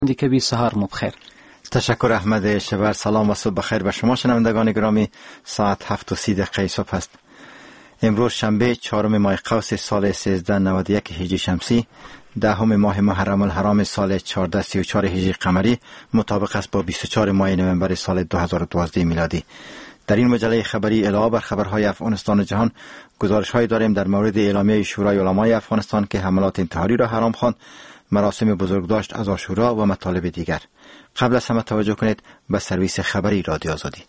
دیگه سحر مبخیر. تشکر احمد شبر. سلام و صبح بخیر به شما شنوندگان گرامی. ساعت 7:30 صبح است. امروز شنبه 4 ماه قوس سال 1391 هجری شمسی، 10 ماه محرم الحرام سال 1434 هجری قمری، مطابق است با 24 ماه نوامبر سال 2012 میلادی. در این مجله خبری علاوه بر خبرهای افغانستان و جهان، گزارش‌هایی داریم در مورد اعلامیه شورای علمای افغانستان که حملات انتحاری را حرام خواند، مراسم بزرگداشت از عاشورا و مطالب دیگر. قبل از همه توجه کنید به سرویس خبری رادیو آزادی.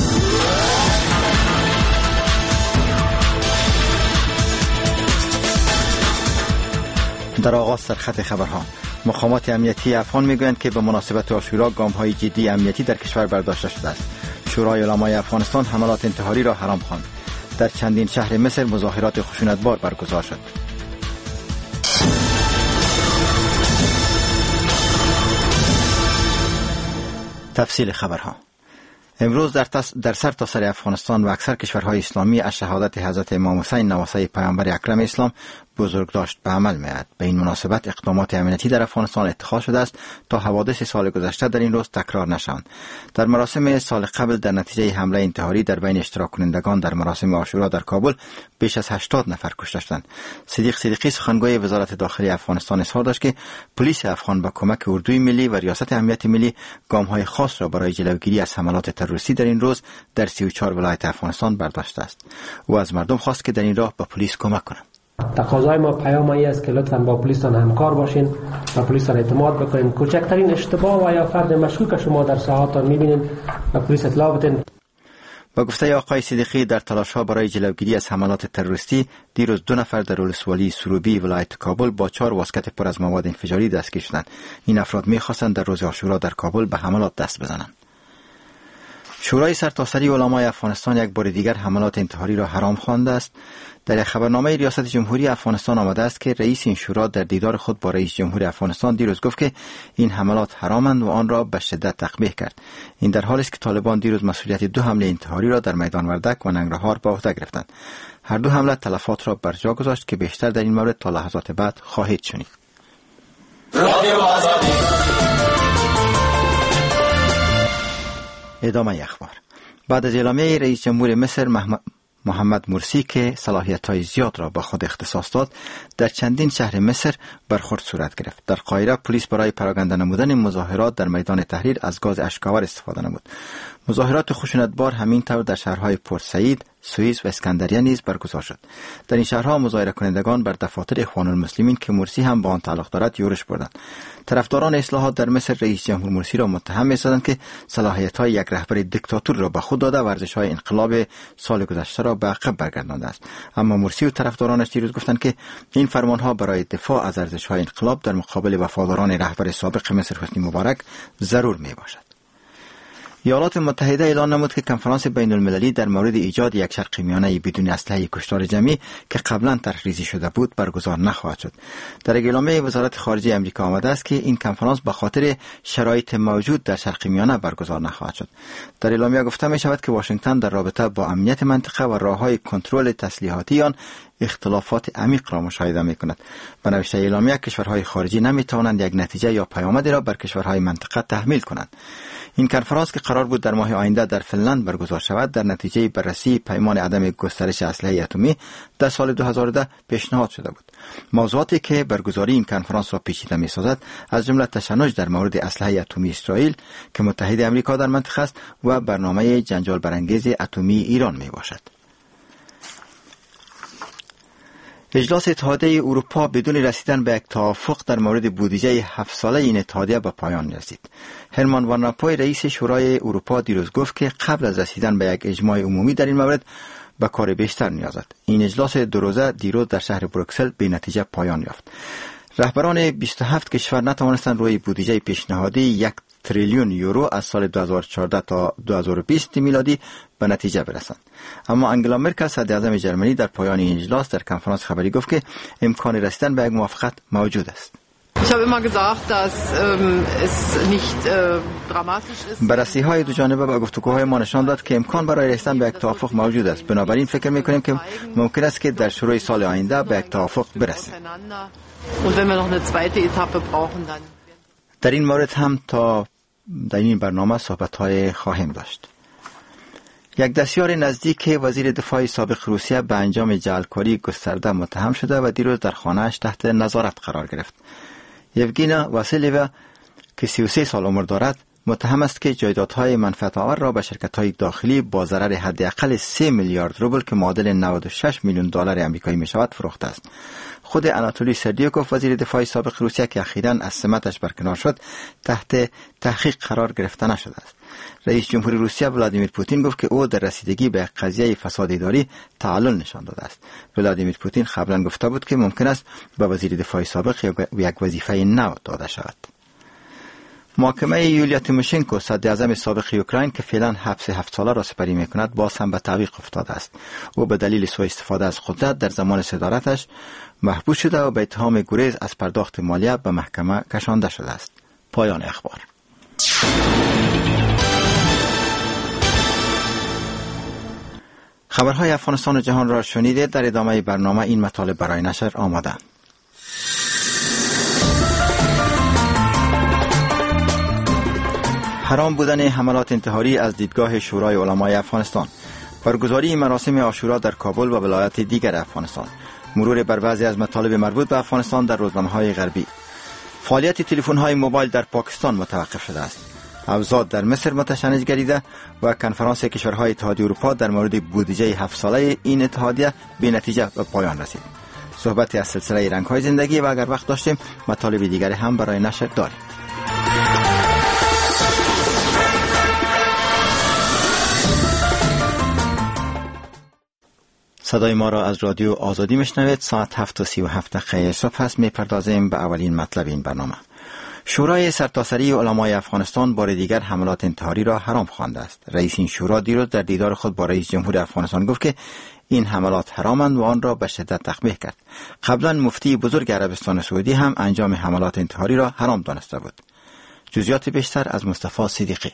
در آغاز سرخط خبرها، مقامات امنیتی افغان میگویند که به مناسبت عاشورا گام‌های جدی امنیتی در کشور برداشته شده است. شورای علمای افغانستان حملات انتحاری را حرام خواند. در چندین شهر مصر مظاهرات خشونتبار برگزار شد. تفصیل خبرها. امروز در سرتاسر افغانستان و اکثر کشورهای اسلامی از شهادت حضرت امام حسین نواسه پیامبر اکرم اسلام بزرگداشت به عمل می‌آید. به این مناسبت اقدامات امنیتی در افغانستان اتخاذ شده است تا حوادث سال گذشته در این روز تکرار نشوند. در مراسم سال قبل در نتیجه حمله انتحاری در بین اشتراک کنندگان در مراسم عاشورا در کابل بیش از 80 نفر کشته شدند. صدیق صدیقی سخنگوی وزارت داخلی افغانستان اظهار داشت که پلیس افغان با کمک اردوی ملی و ریاست امنیت ملی گام‌های خاص را برای جلوگیری از حملات تروریستی در این روز در 34 ولایت افغانستان برداشته است. او از مردم خواست که در این راه به پلیس کمک کنند. تقاضای ما پیامی است که لطفاً با پلیسان همکار باشین و پلیسان اعتماد بکنین. کوچکترین اشتباه و یا فرد مشکوک شما در ساعاتان می‌بینید و پلیس اطلاع بدین. با گفته آقای صدیقی، در تلاش‌ها برای جلوگیری از حملات تروریستی دیروز 2 نفر در ولسوالی سروبی ولایت کابل با 4 واسکت پر از مواد انفجاری دستگیر شدند. این افراد می‌خواستند در روز عاشورا در کابل به حملات دست بزنند. شورای سرتاسری علمای افغانستان یک بار دیگر حملات انتحاری را حرام خوانده است. در خبرنامه ریاست جمهوری افغانستان آمده است که رئیس این شورا در دیدار خود با رئیس جمهور افغانستان دیروز گفت که این حملات حرامند و آن را به شدت تقبیح کرد. این در حالی است که طالبان دیروز مسئولیت 2 حمله انتحاری را در میدان وردک و ننگرهار به عهده گرفتند. هر 2 حمله تلفات را بر جا گذاشت که بیشتر در این مورد تا لحظات بعد خواهید شنید. ادامه اخبار. بعد از اعلامیه رئیس جمهور مصر محمد مرسی که صلاحیت‌های زیاد را به خود اختصاص داد، در چندین شهر مصر برخورد صورت گرفت. در قاهره پلیس برای پراکنده نمودن مظاهرات در میدان تحریر از گاز اشک‌آور استفاده نمود. مظاهرات خشونتبار همینطور در شهرهای پورت سعید، سوئیس و اسکندریه نیز برگزار شد. در این شهرها مظاهره کنندگان بر دفاتر اخوان المسلمین که مرسی هم با آن تعلق دارد یورش بردند. طرفداران اصلاحات در مصر رئیس جمهور مرسی را متهم می‌سازند که صلاحیت‌های یک رهبر دیکتاتور را به خود داده و ورزش‌های انقلاب سال گذشته را به عقب برگردانده است. اما مرسی و طرفدارانش دیروز گفتند که این فرمان‌ها برای دفاع از ارزش‌های انقلاب در مقابل وفاداران رهبر سابق مصر حسنی مبارک ضرور میباشد. ایالات متحده اعلان نمود که کنفرانس بین المللی در مورد ایجاد یک شرق میانه بدون اسلحه کشتار جمعی که قبلا طرح‌ریزی شده بود برگزار نخواهد شد. در اعلامیه وزارت خارجه آمریکا آمده است که این کنفرانس به خاطر شرایط موجود در شرق میانه برگزار نخواهد شد. در اعلامیه گفته می شود که واشنگتن در رابطه با امنیت منطقه و راه‌های کنترل تسلیحاتی آن اختلافات عمیق را مشاهده می کند. به نوشته اعلامیه کشورهای خارجی نمی توانند یک نتیجه یا پیامدی را بر کشورهای منطقه تحمیل کنند. این کنفرانس که قرار بود در ماه آینده در فنلند برگزار شود، در نتیجه بررسی پیمان عدم گسترش اسلحه اتمی در سال 2010 پیشنهاد شده بود. موضوعاتی که برگزاری این کنفرانس را پیچیده می‌سازد از جمله تشنج در مورد اسلحه اتمی اسرائیل که متحد آمریکا در منطقه است و برنامه جنجال برانگیز اتمی ایران میباشد. اجلاس اتحادیه اروپا بدون رسیدن به یک توافق در مورد بودجه 7 ساله این اتحادیه به پایان رسید. هرمان وان رومپوی رئیس شورای اروپا دیروز گفت که قبل از رسیدن به یک اجماع عمومی در این مورد به کار بیشتر نیاز است. این اجلاس 2 روزه دیروز در شهر بروکسل به نتیجه پایان یافت. رهبران 27 کشور نتوانستند روی بودجه پیشنهادی 1 تریلیون یورو از سال 2014 تا 2020 میلادی به نتیجه برسند. اما انگلا مرکل صدراعظم جرمنی در پایان این اجلاس در کنفرانس خبری گفت که امکان رسیدن به یک موافقت موجود است. Ich habe immer gesagt, dass es nicht dramatisch ist. بررسی‌های دو جانبه و گفتگوهای ما نشان داد که امکان برای رسیدن به یک توافق موجود است. بنابراین فکر می‌کنیم که ممکن است که در شروع سال آینده به یک توافق برسیم. Und wenn wir noch eine zweite Etappe brauchen, dann در این مورد هم تا در این برنامه صحبت‌های خواهیم داشت. یک دستیار نزدیک وزیر دفاع سابق روسیه به انجام جعلکاری گسترده متهم شده و دیروز در خانه‌اش تحت نظارت قرار گرفت. یوگینا واسیلیوا که 33 سال عمر دارد متهم است که جایدادهای منفعت‌آور را به شرکت‌های داخلی با ضرر حداقل 3 میلیارد روبل که معادل 96 میلیون دلار آمریکایی می‌شود فروخته است. خود آناتولی سردیوکوف وزیر دفاع سابق روسیه که اخیراً از سمتش برکنار شد تحت تحقیق قرار گرفته نشده است. رئیس جمهوری روسیه ولادیمیر پوتین گفت که او در رسیدگی به قضیه فساد اداری تعلل نشان داده است. ولادیمیر پوتین قبلا گفته بود که ممکن است به وزیر دفاع سابق یک وظیفه نو داده شود. محاکمه یولیا تیموشنکو صدراعظم سابق اوکراین که فعلا حبس 7 ساله را سپری می‌کند باز هم به تعویق افتاده است. او به دلیل سوء استفاده از قدرت در زمان صدارتش محبوس شده و به اتهام گریز از پرداخت مالیه به محکمه کشانده شده است. پایان اخبار. خبرهای افغانستان و جهان را شنیدید. در ادامه برنامه این مطالب برای نشر آماده‌اند. حرام بودن حملات انتحاری از دیدگاه شورای علمای افغانستان، برگزاری مراسم عاشورا در کابل و ولایات دیگر افغانستان، مرور بر بعضی از مطالب مربوط به افغانستان در روزنامه‌های غربی، فعالیت تلفن‌های موبایل در پاکستان متوقف شده است، اوضاع در مصر متشنج گردیده و کنفرانس کشورهای اتحادیه اروپا در مورد بودجه 7 ساله این اتحادیه بی نتیجه به پایان رسید. صحبتی از سلسله رنگ‌های زندگی و اگر وقت داشتیم مطالب دیگری هم برای نشر داریم. صدای ما را از رادیو آزادی میشنوید. ساعت 7:37 صبح است. میپردازیم به اولین مطلب این برنامه. شورای سرتاسری علمای افغانستان بار دیگر حملات انتحاری را حرام خوانده است. رئیس این شورا دیروز در دیدار خود با رئیس جمهور افغانستان گفت که این حملات حرامند و آن را به شدت تقبیح کرد. قبلا مفتی بزرگ عربستان سعودی هم انجام حملات انتحاری را حرام دانسته بود. جزئیات بیشتر از مصطفی صدیقی.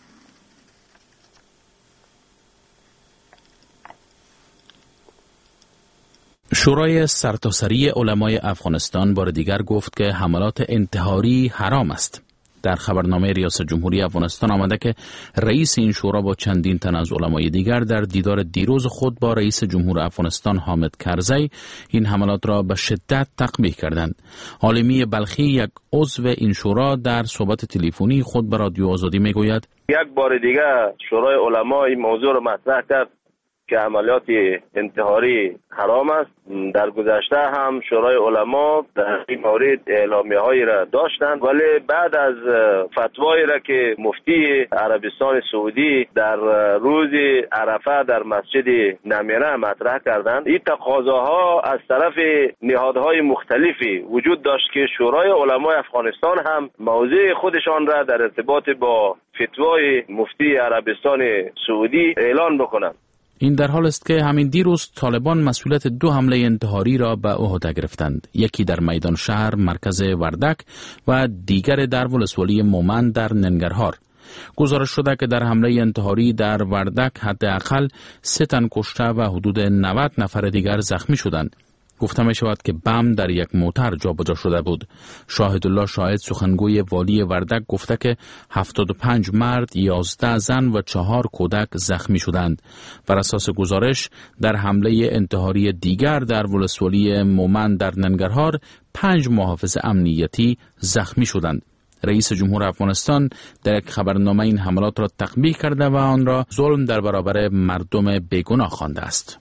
شورای سرتاسری علمای افغانستان بار دیگر گفت که حملات انتحاری حرام است. در خبرنامه ریاست جمهوری افغانستان آمده که رئیس این شورا با چندین تن از علمای دیگر در دیدار دیروز خود با رئیس جمهور افغانستان حامد کرزی این حملات را به شدت تقبیح کردند. عالمی بلخی یک عضو این شورا در صحبت تلفنی خود به رادیو آزادی میگوید یک بار دیگر شورای علما این موضوع را مطرح کرد که عملیات انتحاری حرام است. در گذشته هم شورای علما در این مورد اعلامیه‌هایی را داشتند، ولی بعد از فتوایی را که مفتی عربستان سعودی در روز عرفه در مسجد نمیره مطرح کردند، این تقاضاها از طرف نهادهای مختلفی وجود داشت که شورای علمای افغانستان هم موضع خودشان را در ارتباط با فتوای مفتی عربستان سعودی اعلان بکنند. این در حال است که همین دیروز طالبان مسئولیت 2 حمله انتحاری را به عهده گرفتند. یکی در میدان شهر مرکز وردک و دیگر در ولسوالی مومند در ننگرهار. گزارش شده که در حمله انتحاری در وردک حداقل 3 تن کشته و حدود 90 نفر دیگر زخمی شدند. گفته می شود که بم در یک موتر جابجا شده بود. شاهد الله شاهد سخنگوی والی وردک گفته که 75 مرد، 11 زن و 4 کودک زخمی شدند. بر اساس گزارش در حمله انتحاری دیگر در ولسوالی مومند در ننگرهار 5 محافظ امنیتی زخمی شدند. رئیس جمهور افغانستان در یک خبرنامه این حملات را تقبیح کرده و آن را ظلم در برابر مردم بیگناه خوانده است.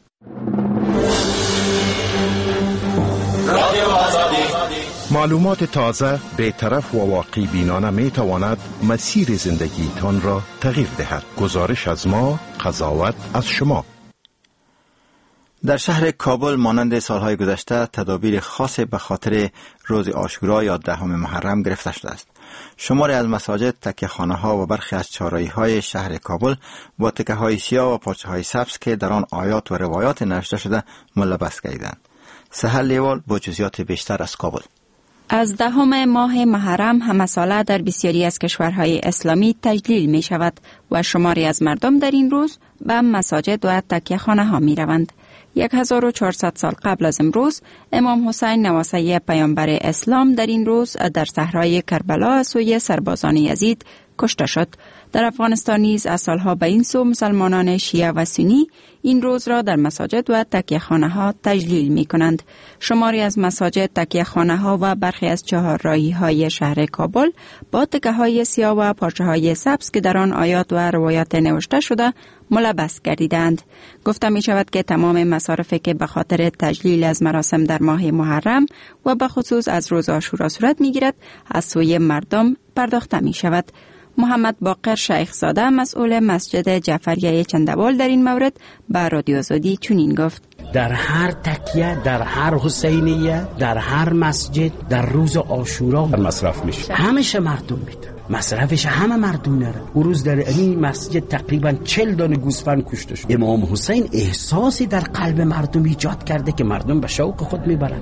معلومات تازه، بی‌طرف و واقعی بینانه می تواند مسیر زندگیتان را تغییر دهد. گزارش از ما، قضاوت از شما. در شهر کابل مانند سالهای گذشته تدابیر خاص به خاطر روز عاشورا یا 10 محرم گرفته شده است. شماری از مساجد، تکیه‌خانه‌ها و برخی از چهارراهی‌های شهر کابل با تکه‌های سیاه و پارچه‌های سبز که در آن آیات و روایات نوشته شده ملبس گردیدند. سحر لیوال با جزئیات بیشتر از کابل. از 10 ماه محرم همه ساله در بسیاری از کشورهای اسلامی تجلیل می شود و شماری از مردم در این روز به مساجد و تکیه‌خانه‌ها می روند. 1400 سال قبل از امروز امام حسین نواسه پیامبر اسلام در این روز در صحرای کربلا از سوی سربازان یزید کشته شد. در افغانستان نیز از سالها به این سو مسلمانان شیعه و سنی این روز را در مساجد و تکیه خانه ها تجلیل می کنند. شماری از مساجد، تکیه خانه ها و برخی از چهارراهی های شهر کابل با تکه های سیاه و پارچه های سبز که در آن آیات و روایات نوشته شده ملبس گردیدند. گفته می شود که تمام مصارفی که به خاطر تجلیل از مراسم در ماه محرم و به خصوص از روز عاشورا صورت می گیرد از سوی مردم پرداخته می شود. محمد باقر شیخ زاده مسئول مسجد جعفریه چندوال در این مورد به رادیو آزادی چنین گفت: در هر تکیه، در هر حسینیه، در هر مسجد در روز عاشورا مصرف میشه، همیشه مردم میده، مصرفش همه مردم نره. اون روز در این مسجد تقریبا 40 دانه گوسفند کشته شد. امام حسین احساسی در قلب مردم ایجاد کرده که مردم به شوق خود میبرن.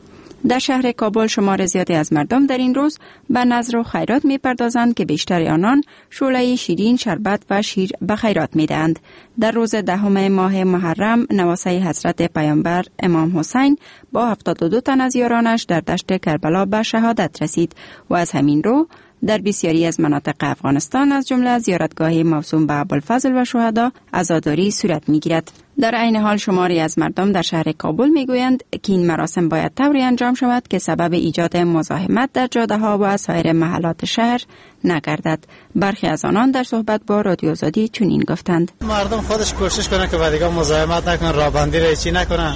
در شهر کابل شمار زیادی از مردم در این روز به نذر و خیرات می پردازند که بیشتر آنان شعله شیرین، شربت و شیر به خیرات می دهند. در روز 10 ماه محرم نواسه حضرت پیامبر امام حسین با 72 تن از یارانش در دشت کربلا به شهادت رسید و از همین رو در بسیاری از مناطق افغانستان از جمله زیارتگاه موسوم به ابوالفضل و شهدا عزاداری صورت می‌گیرد. در عین حال شماری از مردم در شهر کابل میگویند که این مراسم باید طوری انجام شود که سبب ایجاد مزاحمت در جاده‌ها و سایر محلات شهر نگردد. برخی از آنان در صحبت با رادیو آزادی چنین گفتند: مردم خودش کوشش کنه که بعدیگاه مزاحمت نکنن، رابندی رایچی نکنن.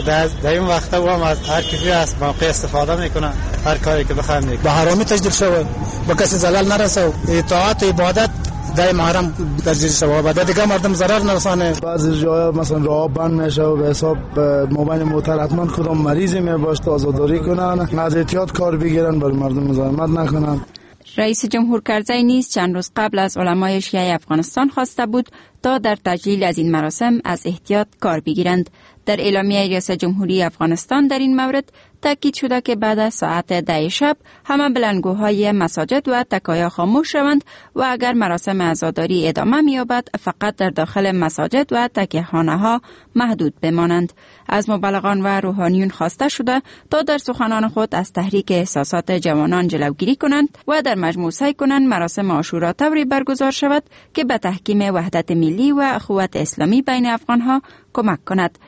در این وقتا و از هر کسی از موقع استفاده میکنه، هر کاری که بخواد میکنه. به حرامی تجدید شود، به کسی زلال نرسه، اطاعت و عبادت در محرم تجدید شود، بعد دیگه مردم ضرر نرسانه. بعضی جاها مثلا راه بند میشه و به حساب مبین موتر حتما کدام مریضی میباشد آزاداری کنن، از احتیاط کار بگیرن، بر مردم مزاحمت نکنن. رئیس جمهور کرزی نیز چند روز قبل از علمای شیعه افغانستان خواسته بود تا در تجلیل از این مراسم از احتیاط کار بگیرند. در اعلامیه ریاست جمهوری افغانستان در این مورد تاکید شده که بعد از ساعت 10 شب همه بلندگوهای مساجد و تکایا خاموش شوند و اگر مراسم عزاداری ادامه می‌یابد فقط در داخل مساجد و تکیه‌خانه‌ها محدود بمانند. از مبلغان و روحانیون خواسته شده تا در سخنان خود از تحریک احساسات جوانان جلوگیری کنند و در مجموع سعی کنند مراسم عاشورا طوری برگزار شود که به تحکیم وحدت ملی و اخوت اسلامی بین افغان‌ها کمک کند.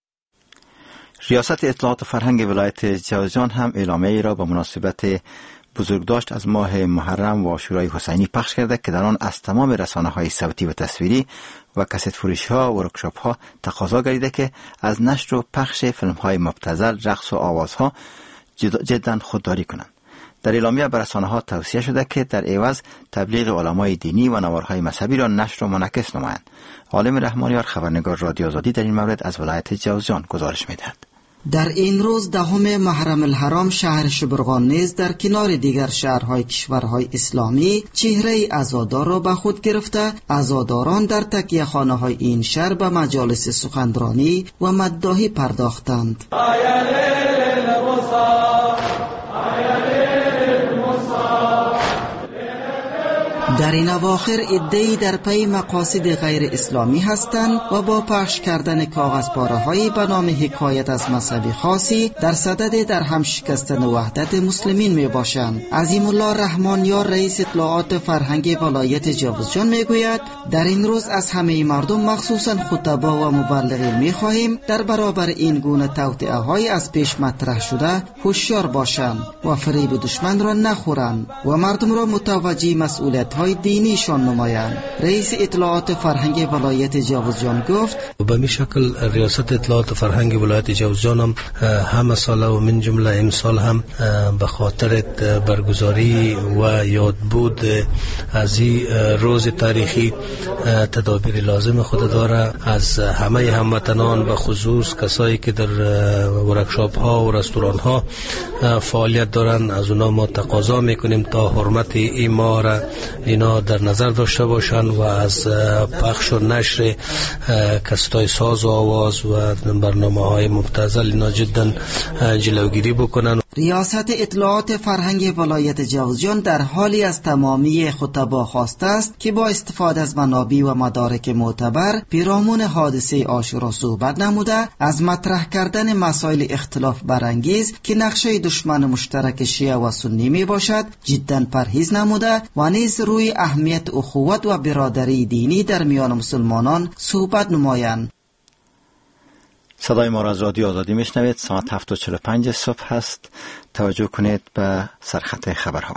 ریاست اطلاعات و فرهنگ ولایت جوزجان هم اعلامیه‌ای را به مناسبت بزرگداشت از ماه محرم و عاشورای حسینی پخش کرده که در آن از تمام رسانه‌های صوتی و تصویری و کست فروشی‌ها و ورکشاپ‌ها تقاضا گردیده که از نشر و پخش فیلم‌های مبتذل، رقص و آوازها جداً خودداری کنند. در اعلامیه به رسانه‌ها توصیه شده که در عوض تبلیغ علمای دینی و نوارهای مذهبی را نشر و منعکس نمایند. عالم رحمانیار خبرنگار رادیو آزادی در این مورد از ولایت جوزجان گزارش می‌دهد. در این روز 10 محرم الحرام شهر شبرغان نیز در کنار دیگر شهرهای کشورهای اسلامی چهره عزادار را به خود گرفته عزاداران در تکیه خانه های این شهر به مجالس سخنرانی و مداحی پرداختند. در این اواخر عده‌ای در پی مقاصد غیر اسلامی هستند و با پخش کردن کاغذ پاره هایی به نام حکایت از مذهب خاصی در صدد در هم شکستن وحدت مسلمین می باشند. عظیم الله رحمانیار رئیس اطلاعات فرهنگ ولایت جوزجان می گوید در این روز از همه مردم مخصوصا خطبا و مبلغین می خواهیم در برابر این گونه توطئه های از پیش مطرح شده هوشیار باشند و فریب دشمن را نخورند و مردم را متوجه مسئولیت های دینیشان نمایند. رئیس اطلاعات فرهنگ ولایت جوزجان گفت به این شکل ریاست اطلاعات فرهنگ ولایت جوزجان هم ساله و من جمله امسال هم به خاطر برگزاری و یادبود از این روز تاریخی تدابیر لازم خود داره. از همه هموطنان به خصوص کسایی که در ورکشاپ ها و رستوران ها فعالیت دارن از اونا ما تقاضا میکنیم تا حرمت این ماه را اینا در نظر داشته باشند و از پخش و نشر کستای ساز و آواز و برنامه های مبتذل اینا جدا جلوگیری بکنن. ریاست اطلاعات فرهنگ ولایت جوزجان در حالی از تمامی خطبا خواسته است که با استفاده از منابع و مدارک معتبر پیرامون حادثه عاشورا صحبت نموده، از مطرح کردن مسائل اختلاف برانگیز که نقشه دشمن مشترک شیعه و سنی می باشد جدا پرهیز نموده و نیز روی اهمیت اخوت و برادری دینی در میان مسلمانان صحبت نمایند. صدای ما را از رادیو آزادی میشنوید. ساعت 7:45 صبح هست. توجه کنید به سرخط خبرها.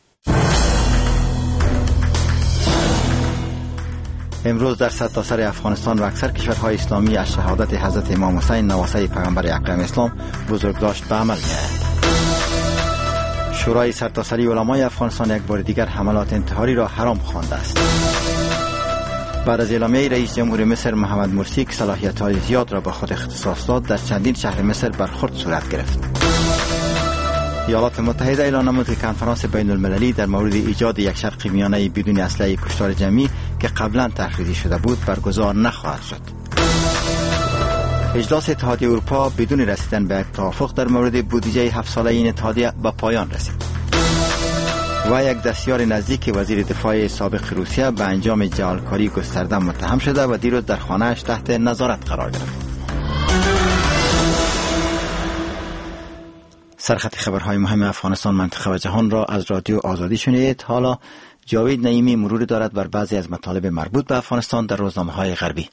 امروز در سرتاسر افغانستان و اکثر کشورهای اسلامی از شهادت حضرت امام حسین نواسه پیامبر اکرم اسلام بزرگداشت به عمل می‌آید. شورای سرتاسری علمای افغانستان یک بار دیگر حملات انتحاری را حرام خوانده است. بعد از اعلامیه رئیس جمهور مصر محمد مرسی که صلاحیت‌های زیاد را به خود اختصاص داد، در چندین شهر مصر برخورد صورت گرفت. ایالات متحده اعلام نمود که کنفرانس بین المللی در مورد ایجاد یک شرق میانه بدون اسلحه کشتار جمعی که قبلا تحریزی شده بود برگزار نخواهد شد. اجلاس اتحادیه اروپا بدون رسیدن به یک توافق در مورد بودجه 7 ساله این اتحادیه به پایان رسید. و یک دستیار نزدیک وزیر دفاع سابق روسیه به انجام جعلکاری گسترده متهم شده و دیروز در خانه‌اش تحت نظارت قرار گرفت. سرخط خبرهای مهم افغانستان، منطقه و جهان را از رادیو آزادی شنیدید. حالا جاوید نعیمی مروری دارد بر بعضی از مطالب مربوط به افغانستان در روزنامه‌های غربی.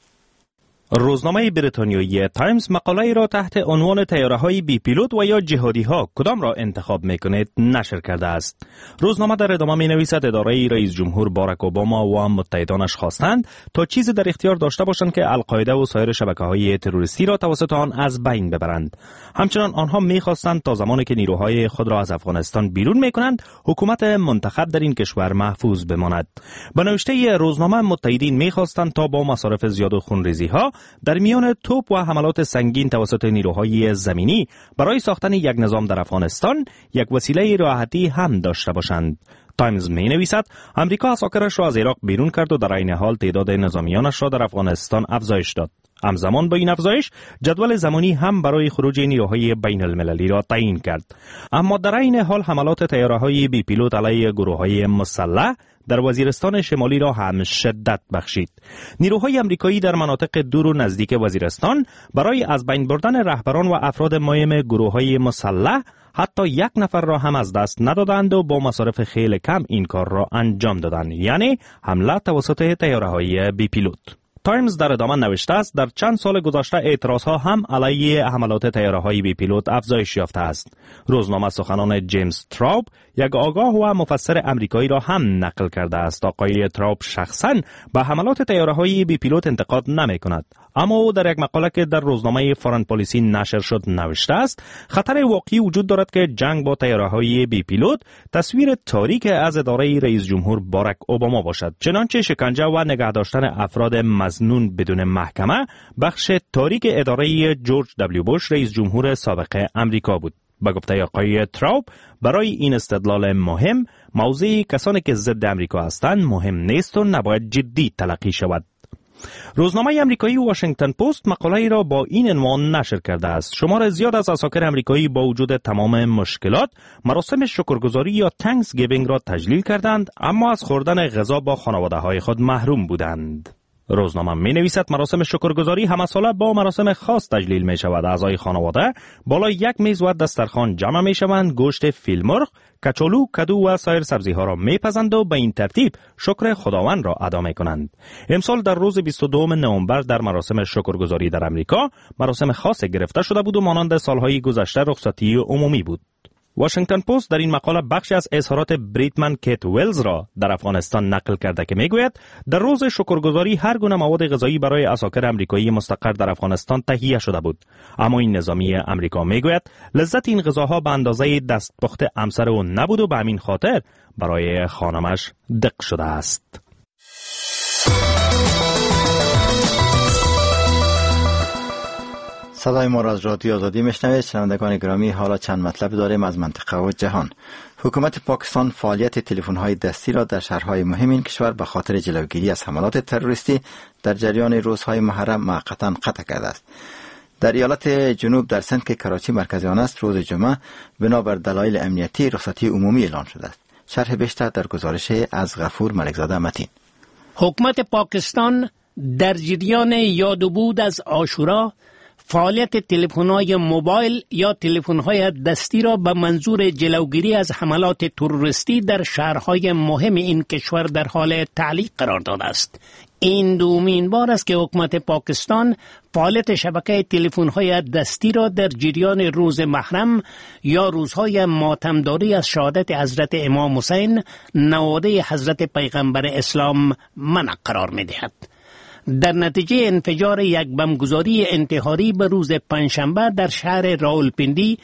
روزنامه بریتانیایی تایمز مقاله را تحت عنوان طیاره‌های بی پیلوت و یا جهادی‌ها کدام را انتخاب می‌کنید نشر کرده است. روزنامه در ادامه می‌نویسد اداره رئیس جمهور باراک اوباما و متحدانش خواستند تا چیزی در اختیار داشته باشند که القاعده و سایر شبکه‌های تروریستی را توسط آن از بین ببرند. همچنان آنها می‌خواستند تا زمانی که نیروهای خود را از افغانستان بیرون می‌کنند حکومت منتخب در این کشور محفوظ بماند. به نوشته روزنامه متحدین می‌خواستند تا با مصارف زیاد و خونریزی‌ها در میان توپ و حملات سنگین توسط نیروهای زمینی برای ساختن یک نظام در افغانستان یک وسیله راحتی هم داشته باشند. تایمز می نویسد امریکا اساکرش را از عراق بیرون کرد و در عین حال تعداد نظامیانش را در افغانستان افزایش داد. همزمان با این افزایش جدول زمانی هم برای خروج نیروهای بین المللی را تعیین کرد. اما در عین حال حملات طیاره‌های بی پیلوت علیه گروه‌های مسلح در وزیرستان شمالی را هم شدت بخشید. نیروهای امریکایی در مناطق دور و نزدیک وزیرستان برای از بین بردن رهبران و افراد مهم گروه‌های مسلح حتی یک نفر را هم از دست ندادند و با مصارف خیلی کم این کار را انجام دادند، یعنی حمله توسط طیاره‌های بی پیلوت. تایمز در ادامه نوشته است در چند سال گذشته اعتراضها هم علیه حملات طیاره‌های بی پیلوت افزایش یافته است. روزنامه سخنان جیمز تراوب یک آگاه و مفسر امریکایی را هم نقل کرده است. آقای تراوب شخصاً به حملات طیاره‌های بی پیلوت انتقاد نمی‌کند، اما او در یک مقاله که در روزنامه فارن پالیسی نشر شد نوشته است خطر واقعی وجود دارد که جنگ با طیاره‌های بی پیلوت تصویر تاریک از اداره رئیس جمهور باراک اوباما باشد، چنانچه شکنجه و نگه داشتن افراد مظنون بدون محکمه بخش تاریک اداره جورج دبلیو بوش رئیس جمهور سابق امریکا بود. به گفته آقای تراوب برای این استدلال مهم موضع کسانی که ضد امریکا هستند مهم نیست و نباید جدی تلقی شود. روزنامه امریکایی واشنگتن پست مقاله را با این عنوان نشر کرده است: شمار زیاد از عساکر امریکایی با وجود تمام مشکلات مراسم شکرگزاری یا تانکس گیوینگ را تجلیل کردند، اما از خوردن غذا با خانواده‌های خود محروم بودند. روزنامه می نویسد مراسم شکرگزاری همه ساله با مراسم خاص تجلیل می شود. اعضای خانواده بالا یک میز و دسترخوان جمع می شوند، گوشت فیل مرغ، کچالو، کدو و سایر سبزی ها را می پزند و به این ترتیب شکر خداوند را ادا می کنند. امسال در روز 22 نوامبر در مراسم شکرگزاری در امریکا مراسم خاص گرفته شده بود و مانند سالهای گذشته رخصتی عمومی بود. واشنگتن پست در این مقاله بخشی از اظهارات بریتمن کیت ویلز را در افغانستان نقل کرده که میگوید در روز شکرگزاری هر گونه مواد غذایی برای عساکر امریکایی مستقر در افغانستان تهیه شده بود، اما این نظامی امریکا میگوید لذت این غذاها به اندازه دستپخت همسر او نبود و به همین خاطر برای خانمش دق شده است. صدای ما را از رادیو آزادی میشنوید. شنوندگان گرامی، حالا چند مطلب داریم از منطقه و جهان. حکومت پاکستان فعالیت تلفن‌های دستی را در شهرهای مهم این کشور به خاطر جلوگیری از حملات تروریستی در جریان روزهای محرم موقتا قطع کرده است. در ایالت جنوب در سند که کراچی مرکز آن است، روز جمعه بنابر دلایل امنیتی رخصتی عمومی اعلان شده است. شرح بیشتر در گزارش از غفور ملکزاده متین. حکومت پاکستان در جریان یاد و بود از عاشورا فعالیت تلفن‌های موبایل یا تلفن‌های دستی را به منظور جلوگیری از حملات تروریستی در شهرهای مهم این کشور در حال تعلیق قرار داده است. این دومین بار است که حکومت پاکستان فعالیت شبکه تلفن‌های دستی را در جریان روز محرم یا روزهای ماتمداری از شهادت حضرت امام حسین نواده حضرت پیغمبر اسلام منع قرار می‌دهد. در نتیجه انفجار یک بمبگذاری انتحاری به روز پنجشنبه در شهر راولپندی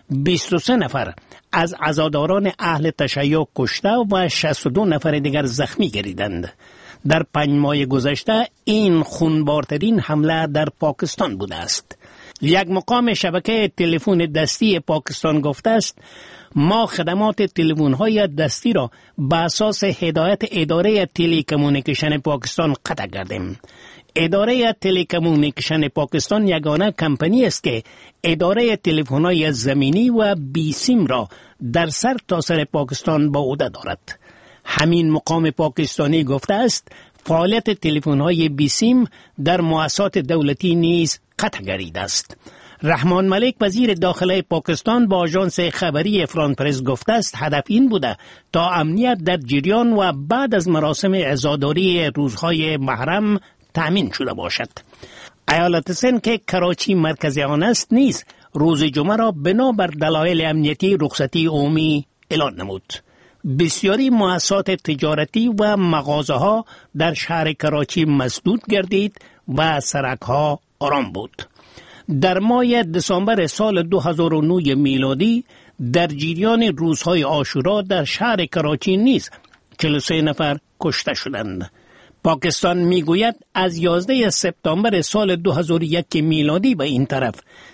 23 نفر از عزاداران اهل تشیع کشته و 62 نفر دیگر زخمی گردیدند. در 5 ماه گذشته این خونبارترین حمله در پاکستان بوده است. یک مقام شبکه تلفن دستی پاکستان گفته است ما خدمات تلفن‌های دستی را به اساس هدایت اداره تلکمونیکیشن پاکستان قطع کردیم. اداره تلکمونیکیشن پاکستان یگانه کمپانی است که اداره تلفن‌های زمینی و بی سیم را در سر تا سر پاکستان به عهده دارد. همین مقام پاکستانی گفته است فعالیت تلفن‌های بی سیم در مؤسسات دولتی نیز قطع گردیده است. رحمان ملک وزیر داخله پاکستان با آژانس خبری فرانس پرس گفته است هدف این بوده تا امنیت در جریان و بعد از مراسم عزاداری روزهای محرم تأمین شده باشد. ایالت سند که کراچی مرکز آن است نیز روز جمعه را بنابر دلایل امنیتی رخصتی عمومی اعلان نمود. بسیاری مؤسسات تجارتی و مغازه‌ها در شهر کراچی مسدود گردید و سرک‌ها آرام بود. در ماه دسامبر سال 2009 میلادی در جریان روزهای عاشورا در شهر کراچی نیز 43 نفر کشته شدند. پاکستان میگوید از 11 سپتامبر سال 2001 میلادی به این طرف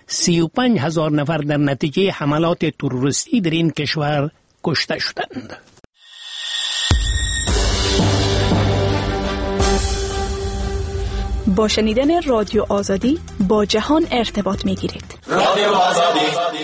35,000 نفر در نتیجه حملات تروریستی در این کشور کشته شدند. با شنیدن رادیو آزادی با جهان ارتباط میگیرید. رادیو آزادی.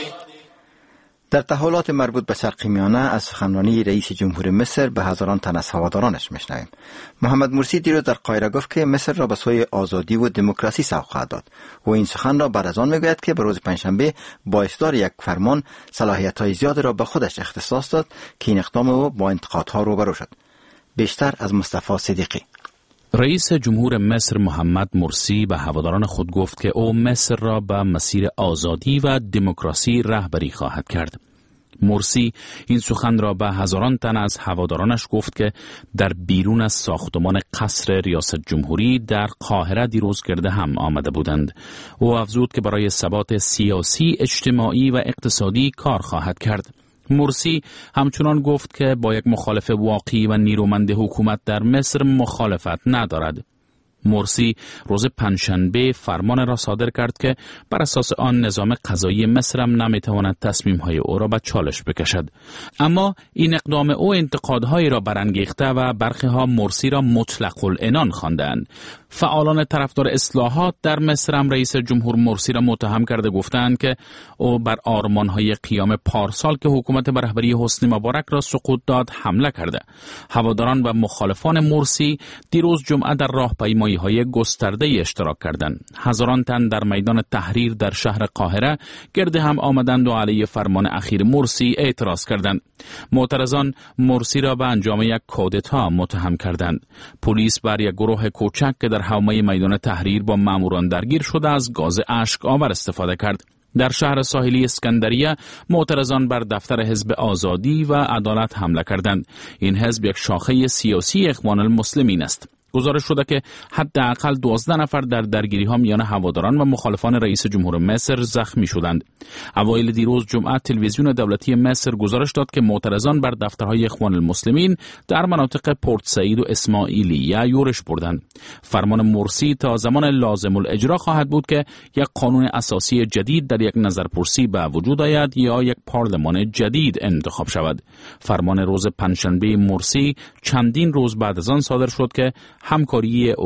در تحولات مربوط به شرق میانه از سخنرانی رئیس جمهور مصر به هزاران تن از هوادارانش میشنویم. محمد مرسی دیروز در قاهره گفت که مصر را به سوی آزادی و دموکراسی سوق خواهد داد و این سخن را بعد از آن میگوید که به روز پنجشنبه با اصدار یک فرمان صلاحیت‌های زیاد را به خودش اختصاص داد که این اقدام او با انتقادها روبرو شد. بیشتر از مصطفی صدیقی. رئیس جمهور مصر محمد مرسی به هواداران خود گفت که او مصر را به مسیر آزادی و دموکراسی رهبری خواهد کرد. مرسی این سخن را به هزاران تن از هوادارانش گفت که در بیرون از ساختمان قصر ریاست جمهوری در قاهره دیروز گرده هم آمده بودند. او افزود که برای ثبات سیاسی، اجتماعی و اقتصادی کار خواهد کرد. مرسی همچنان گفت که با یک مخالف واقعی و نیرومند حکومت در مصر مخالفت ندارد. مرسی روز پنجشنبه فرمان را صادر کرد که بر اساس آن نظام قضایی مصر هم نمیتواند تصمیم‌های او را به چالش بکشد. اما این اقدام او انتقادهایی را برانگیخته و برخی‌ها مرسی را مطلق العنان خواندند. فعالان طرفدار اصلاحات در مصر هم رئیس جمهور مرسی را متهم کرده گفتند که او بر آرمان‌های قیام پارسال که حکومت به رهبری حسنی مبارک را سقوط داد حمله کرده. هواداران و مخالفان مرسی دیروز جمعه در راهپیمایی‌های گسترده‌ای اشتراک کردند. هزاران تن در میدان تحریر در شهر قاهره گرده هم آمدند و علیه فرمان اخیر مرسی اعتراض کردند. معترضان مرسی را به انجام یک کودتا متهم کردند. پلیس بر یک گروه کوچک که در حومه میدان تحریر با ماموران درگیر شده از گاز اشک آور استفاده کرد. در شهر ساحلی اسکندریه معترضان بر دفتر حزب آزادی و عدالت حمله کردند. این حزب یک شاخه سیاسی اخوان المسلمین است. گزارش شده که حداقل 12 نفر در درگیری‌ها میان هواداران و مخالفان رئیس جمهور مصر زخمی شدند. اوایل دیروز جمعه تلویزیون دولتی مصر گزارش داد که معترضان بر دفترهای اخوان المسلمین در مناطق پورت سعید و اسماعیلیه یورش بردند. فرمان مرسی تا زمان لازم الاجرا خواهد بود که یک قانون اساسی جدید در یک نظرپرسی به وجود آید یا یک پارلمان جدید انتخاب شود. فرمان روز پنجشنبه مرسی چندین روز بعد از آن صادر شد که همکاری او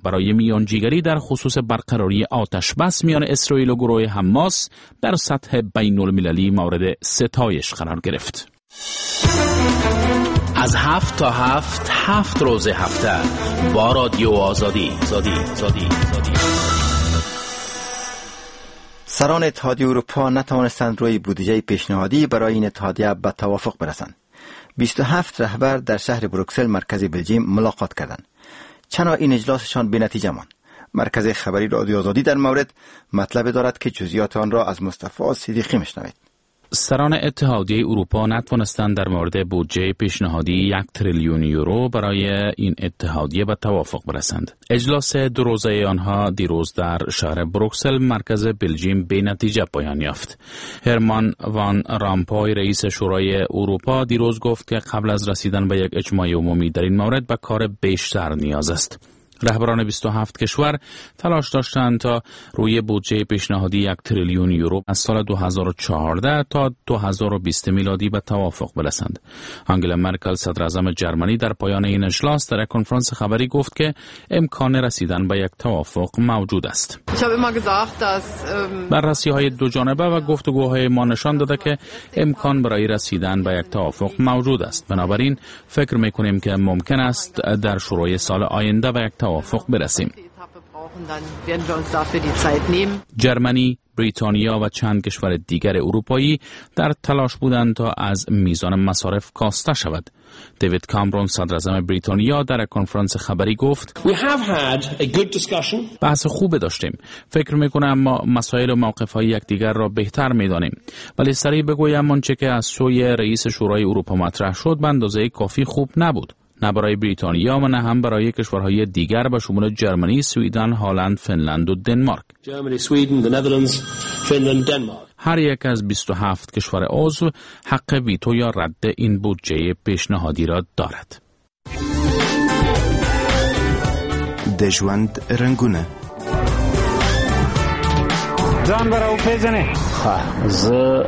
برای میانجیگری در خصوص برقراری آتش بس میان اسرائیل و گروه حماس در سطح بین المللی مورد ستایش قرار گرفت. از 7 تا 7 روز هفته با رادیو آزادی. سران اتحادیه اروپا نتوانستند روی بودجه پیشنهادی برای این اتحادیه به توافق برسند. 27 رهبر در شهر بروکسل مرکز بلژیم ملاقات کردند. چرا این اجلاسشان بی نتیجه ماند؟ مرکز خبری رادیو آزادی در مورد مطلب دارد که جزئیات آن را از مصطفی صدیقی میشنوید. سران اتحادیه اروپا نتوانستند در مورد بودجه پیشنهادی 1 تریلیون یورو برای این اتحادیه به توافق برسند. اجلاس 2 روزه آنها دیروز در شهر بروکسل مرکز بلژیم به نتیجه پایان یافت. هرمان وان رامپوی رئیس شورای اروپا دیروز گفت که قبل از رسیدن به یک اجماع عمومی در این مورد به کار بیشتر نیاز است. رهبران 27 کشور تلاش داشتند تا روی بودجه پیشنهادی 1 تریلیون یورو از سال 2014 تا 2020 میلادی به توافق برسند. آنگلا مرکل صدراعظم جرمنی در پایان این اجلاس در کنفرانس خبری گفت که امکان رسیدن به یک توافق موجود است. بررسی‌های دو جانبه و گفتگوهای ما نشان داده که امکان برای رسیدن به یک توافق موجود است. بنابراین فکر می‌کنیم که ممکن است در شروع سال آینده به یک توافق برسیم. جرمنی، بریتانیا و چند کشور دیگر اروپایی در تلاش بودند تا از میزان مصارف کاسته شود. دیوید کامرون صدراعظم بریتانیا در کنفرانس خبری گفت: بحث خوب داشتیم. فکر میکنم ما مسائل و موقف‌های یکدیگر را بهتر میدانیم. ولی سریع بگویم آنچه که از سوی رئیس شورای اروپا مطرح شد به اندازه کافی خوب نبود. نه برای بریتانیا و نه هم برای کشورهای دیگر به شمول جرمنی، سویدن، هلند، فنلند و دنمارک. هر یک از 27 کشور عضو حق ویتو یا رد این بودجه پیشنهادی را دارد. د ژوند رنگونه ځان برو پیژنې زه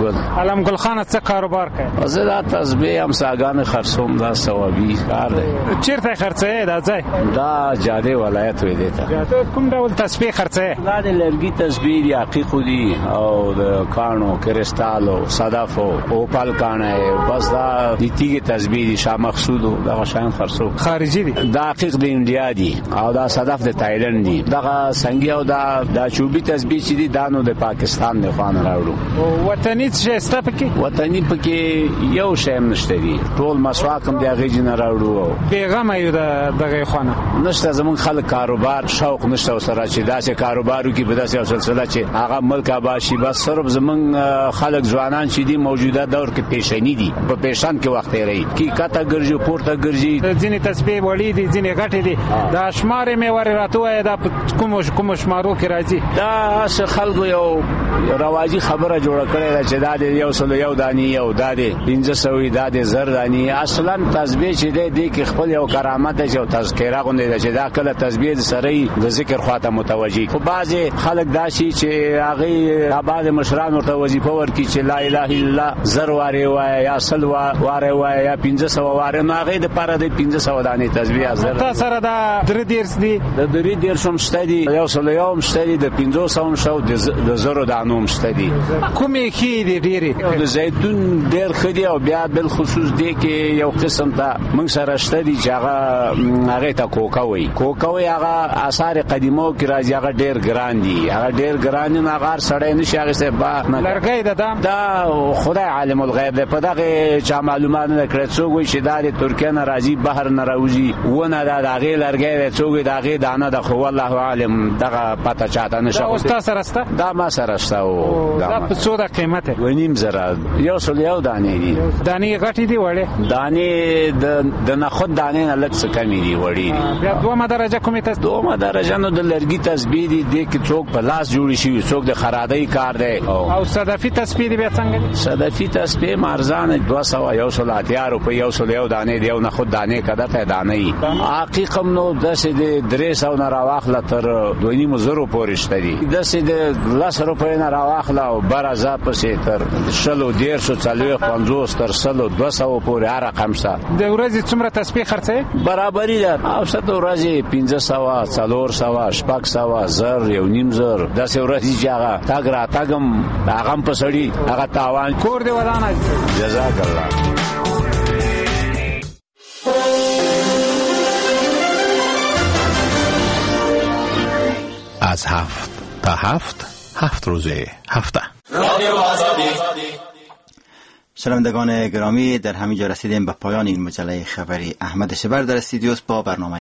علمګل خان څه کاروبار کوي؟ زه دا تسبیح هم ساګان خرڅوم، دا ثوابي کار دی. چیرته خرڅې دا ځای؟ دا جاده ولایت وې دی ته. جاده کوم ډول تسبیح خرڅې؟ دا د لرګي تسبیح دی، عقیق دی او د کانو کرسټال او صدف او پال کانه، بس دا د تیګ تسبیح دی، شاه مقصود دا شان خرڅو. خارجي دی. دا عقیق د انډیا دی او دا صدف د تایلند دی. دا څنګه او دا چوبي تسبیح دی دانو د پاکستان نه خوان راوړو. او وطني څه ستپکې؟ وطني پکې یو شیم نشته دی، ټول مسواک هم د هغه جن راوړو. پیغام یو دغه خوانه نشته. زمون خلک کاروبار شوق نشته سره چې داسې کاروبارو کې به داسې سلسله چې هغه ملک آباشي، بس صرف زمون خلک ځوانان چې دی موجوده دور کې پیشنی دي، په پیشان کې وخت لري کی کته ګرځي پورته ګرځي. ځینې تسبیح وړي دي، ځینې غټي دي. دا شمار مې ور راتوه دا کوم شمارو کې راځي. دا خلکو یو رواجی خبره جوړه کړې ده چې دا د یو سل یو دانی یو دا د 1500 دا د زر دانی. اصلا تسبیح چې دی کې خپل یو کرامت ده چې تذکرہ غونډه ده چې دا کله تسبیح سره د ذکر خواته متوجي. خو بعضی خلک داشي چې هغه آباد مشران ورته وظیفه ورکړي چې لا اله الا الله زر واره وای یا سل واره وای یا 1500 واره، نو هغه د پاره د 1500 دانی تسبیح زر. تاسو سره دا درې دیرس دي، د درې دیرشم شته دي، یو سل یو هم شته دي، د 500 شو د زرو دانو مشته دي. کومې کې دي ډېرې؟ د زیتون ډېر خدي او بیا بل خصوص دی کې یو قسم ته موږ سره شته دي چې هغه ته کوکاوي. کوکاوي هغه آثار قدیمو کې راځي، هغه ډېر ګران دي، هغه ډېر ګران نه هغه سړی نشي هغه څه با لرګي دا خدای عالم الغیب دی. په دغه چا معلومات نه کړی څوک وي چې دا د ترکیه نه راځي، بهر نه راوځي ونه دا دغه لرګي څوک دغه دانه د خو والله عالم دغه پته چاته نشه. اوستا سره ستا دا ما سره ستا او دا په څو د قیمته؟ 2.5 زره. یو سل یو دانې دي. دانې غټې دي وړې؟ دانې د نخود دانې نه لږ څه کمې دي، وړې دي. بیا دومره درجه کومې ته؟ دومره درجه نو د لرګي تسبیح دي، د کې څوک په لاس جوړ شي، څوک د خرادۍ کار دی. او صدفي تسبیح دي بیا څنګه دي؟ صدفي تسبیح مارزان 200 یو سل اتیا روپۍ، یو سل یو دانې دی، یو نخود دانې کده ته دانې. حقیقت نو داسې د 300 نه راواخله تر 2.5 زره پورې شته دي. داسې د 10 روپۍ نه راواخله او برازه پسې تر 100 150 50 تر 100 200 پورې هر رقم شته. د ورځې څومره تسبیح خرڅې؟ برابري ده او ست ورځې 1500 400 600 زر یو نیم زر داسې ورځې چې هغه تاګ را تاګم هغه په سړی هغه تاوان کور دی ودانه. جزاک الله. از 7 تا 7 روز هفته. شنوندگان گرامی، در همینجا رسیدیم به پایان این مجله خبری. احمد شبر در استودیوس با برنامه